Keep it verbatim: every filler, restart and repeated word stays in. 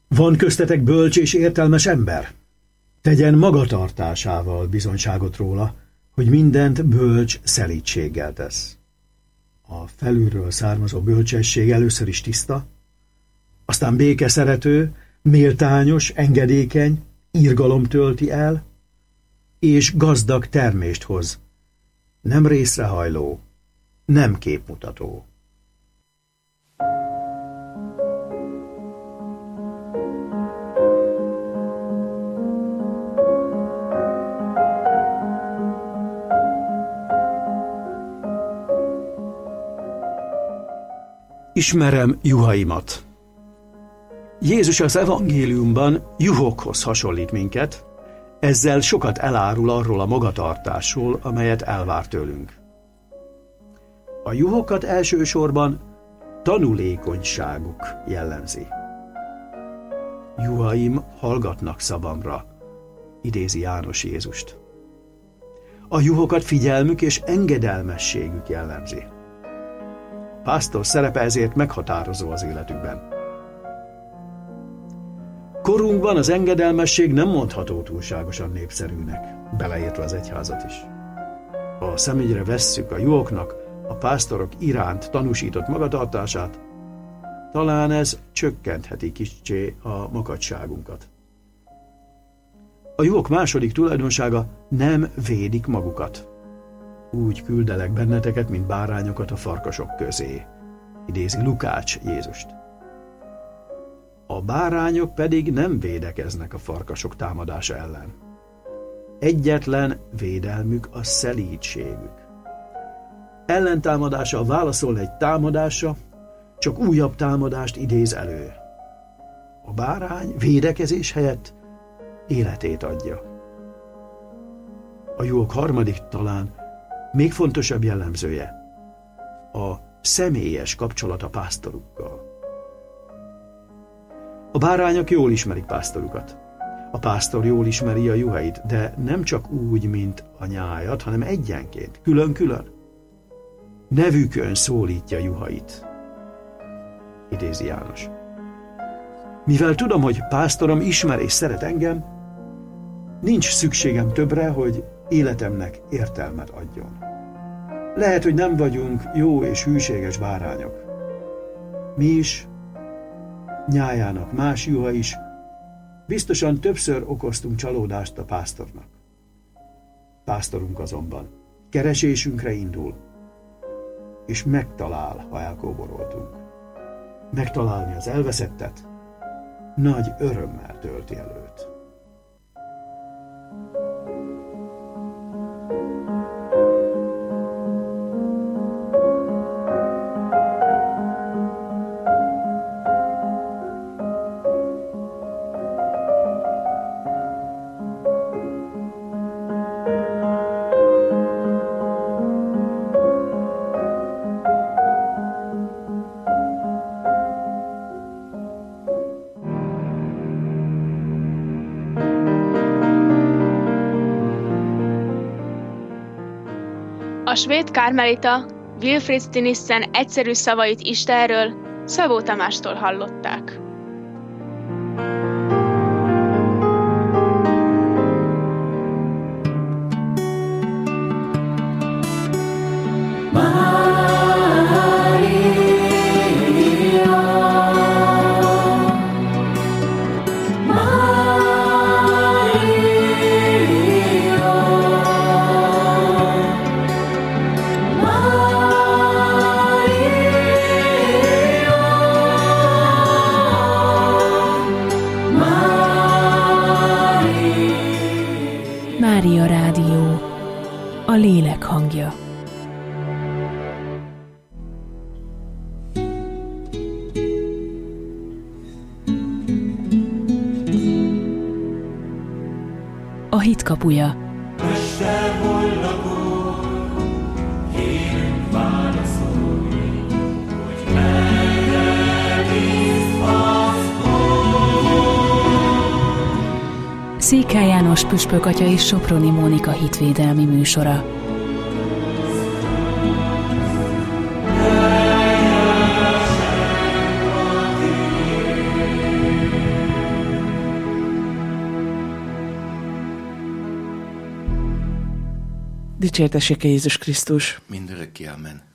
Van köztetek bölcs és értelmes ember? Tegyen magatartásával bizonyságot róla, hogy mindent bölcs szelídséggel tesz. A felülről származó bölcsesség először is tiszta, aztán békeszerető, méltányos, engedékeny, irgalom tölti el, és gazdag termést hoz, nem részrehajló, nem képmutató. Ismerem juhaimat. Jézus az evangéliumban juhokhoz hasonlít minket, ezzel sokat elárul arról a magatartásról, amelyet elvár tőlünk. A juhokat elsősorban tanulékonyságuk jellemzi. Juhaim hallgatnak szavamra, idézi János Jézust. A juhokat figyelmük és engedelmességük jellemzi. A pásztor szerepe ezért meghatározó az életükben. Korunkban az engedelmesség nem mondható túlságosan népszerűnek, beleértve az egyházat is. Ha a szemügyre vesszük a juhoknak a pásztorok iránt tanúsított magatartását, talán ez csökkentheti kiccsé a makacságunkat. A juhok második tulajdonsága: nem védik magukat. Úgy küldelek benneteket, mint bárányokat a farkasok közé, idézi Lukács Jézust. A bárányok pedig nem védekeznek a farkasok támadása ellen. Egyetlen védelmük a szelídségük. Ellentámadása válaszolna egy támadásra, csak újabb támadást idéz elő. A bárány védekezés helyett életét adja. A juhok harmadik, talán még fontosabb jellemzője a személyes kapcsolat a pásztorukkal. A bárányok jól ismerik pásztorukat. A pásztor jól ismeri a juhait, de nem csak úgy, mint a nyájat, hanem egyenként, külön-külön. Nevükön szólítja juhait, idézi János. Mivel tudom, hogy pásztorom ismer és szeret engem, nincs szükségem többre, hogy életemnek értelmet adjon. Lehet, hogy nem vagyunk jó és hűséges bárányok. Mi is, nyájának más juha is, biztosan többször okoztunk csalódást a pásztornak. Pásztorunk azonban keresésünkre indul, és megtalál, ha elkóboroltunk. Megtalálni az elveszettet nagy örömmel tölti el őt. A svéd kármelita Wilfrid Stinissen egyszerű szavait Istenről Szabó Tamástól hallották. Mária Rádió, a lélek hangja. A hit kapuja. Székely János püspök atya és Soproni Mónika hitvédelmi műsora. Dicsértessék Jézus Krisztus! Mindörökké amen.